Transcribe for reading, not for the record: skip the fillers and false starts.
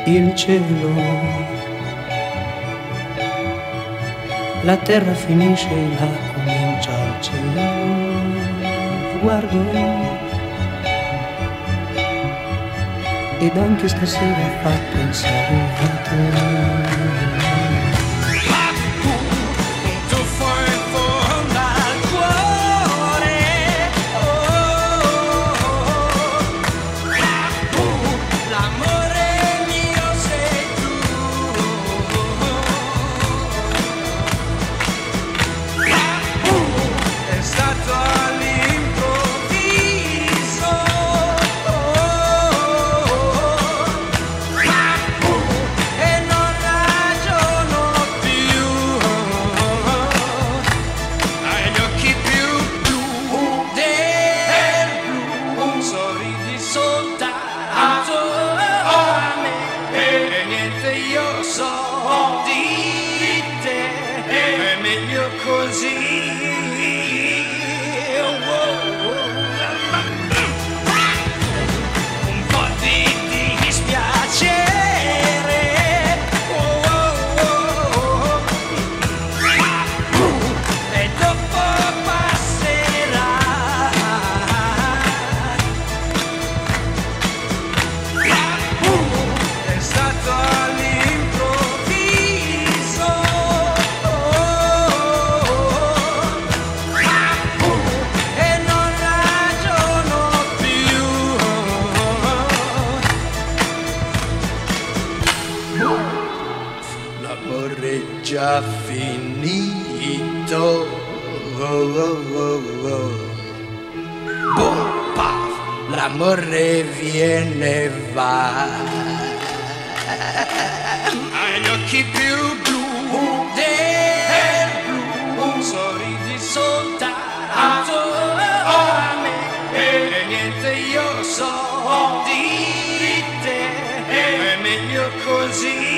il cielo, la terra finisce e là comincia il cielo. Guardo ed anche stasera fa pensare a te. L'amore è già finito. Boom, paf, l'amore viene e va. Hai gli occhi più blu del blu, sorridi soltanto a me. E niente io so di te, è meglio così.